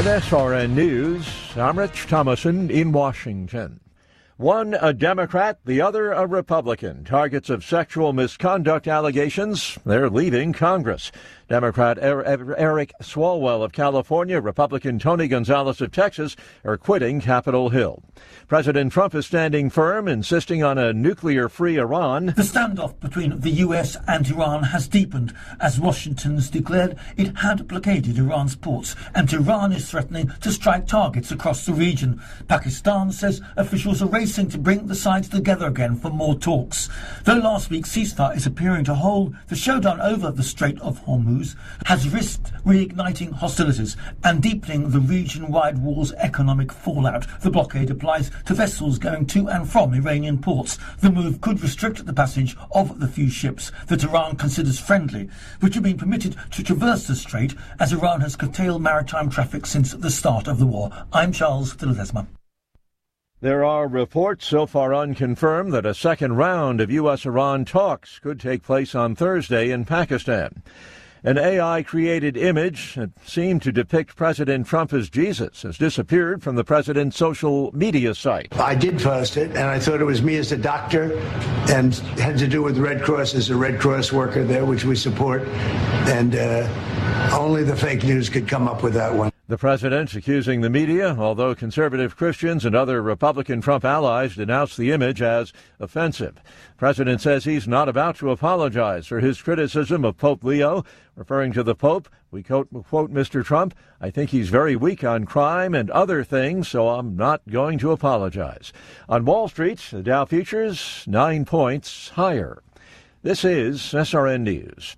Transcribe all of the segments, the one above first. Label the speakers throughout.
Speaker 1: With SRN News, I'm Rich Thomason in Washington. One a Democrat, the other a Republican. Targets of sexual misconduct allegations, they're leaving Congress. Democrat Eric Swalwell of California, Republican Tony Gonzalez of Texas are quitting Capitol Hill. President Trump is standing firm, insisting on a nuclear-free Iran.
Speaker 2: The standoff between the U.S. and Iran has deepened as Washington's declared it had blockaded Iran's ports, and Iran is threatening to strike targets across the region. Pakistan says officials are racing to bring the sides together again for more talks. Though last week's ceasefire is appearing to hold, the showdown over the Strait of Hormuz has risked reigniting hostilities and deepening the region-wide war's economic fallout. The blockade applies to vessels going to and from Iranian ports. The move could restrict the passage of the few ships that Iran considers friendly, which have been permitted to traverse the strait, as Iran has curtailed maritime traffic since the start of the war. I'm Charles de Ledesma.
Speaker 1: There are reports, so far unconfirmed, that a second round of U.S.-Iran talks could take place on Thursday in Pakistan. An AI-created image that seemed to depict President Trump as Jesus has disappeared from the president's social media site.
Speaker 3: I did post it, and I thought it was me as a doctor, and had to do with the Red Cross as a Red Cross worker there, which we support, and only the fake news could come up with that one.
Speaker 1: The president accusing the media, although conservative Christians and other Republican Trump allies denounced the image as offensive. The president says he's not about to apologize for his criticism of Pope Leo. Referring to the Pope, we quote Mr. Trump, "I think he's very weak on crime and other things, so I'm not going to apologize." On Wall Street, the Dow futures 9 points higher. This is SRN News.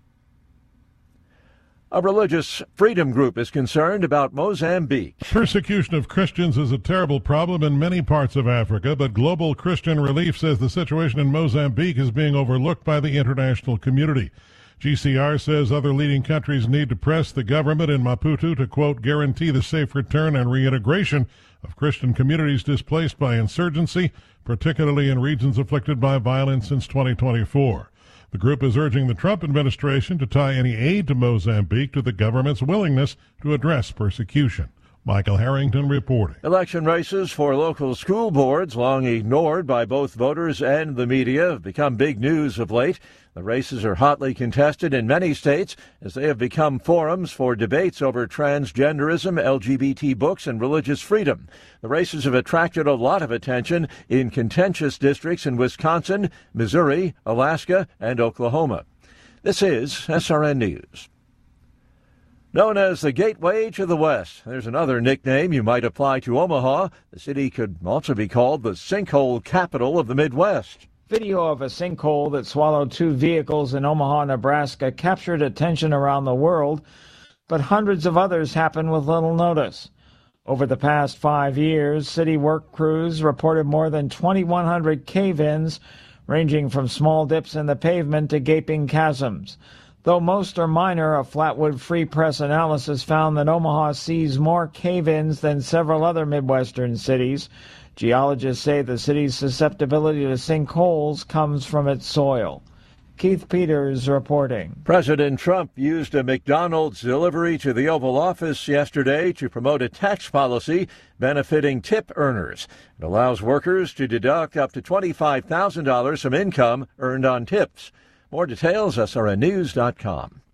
Speaker 1: A religious freedom group is concerned about Mozambique.
Speaker 4: Persecution of Christians is a terrible problem in many parts of Africa, but Global Christian Relief says the situation in Mozambique is being overlooked by the international community. GCR says other leading countries need to press the government in Maputo to, quote, guarantee the safe return and reintegration of Christian communities displaced by insurgency, particularly in regions afflicted by violence since 2024. The group is urging the Trump administration to tie any aid to Mozambique to the government's willingness to address persecution. Michael Harrington reporting.
Speaker 1: Election races for local school boards, long ignored by both voters and the media, have become big news of late. The races are hotly contested in many states as they have become forums for debates over transgenderism, LGBT books, and religious freedom. The races have attracted a lot of attention in contentious districts in Wisconsin, Missouri, Alaska, and Oklahoma. This is SRN News. Known as the Gateway to the West, there's another nickname you might apply to Omaha. The city could also be called the sinkhole capital of the Midwest.
Speaker 5: Video of a sinkhole that swallowed 2 vehicles in Omaha, Nebraska captured attention around the world, but hundreds of others happened with little notice. Over the past 5 years, city work crews reported more than 2,100 cave-ins, ranging from small dips in the pavement to gaping chasms. Though most are minor, a Flatwood Free Press analysis found that Omaha sees more cave-ins than several other Midwestern cities. Geologists say the city's susceptibility to sinkholes comes from its soil. Keith Peters reporting.
Speaker 1: President Trump used a McDonald's delivery to the Oval Office yesterday to promote a tax policy benefiting tip earners. It allows workers to deduct up to $25,000 from income earned on tips. More details, srnnews.com.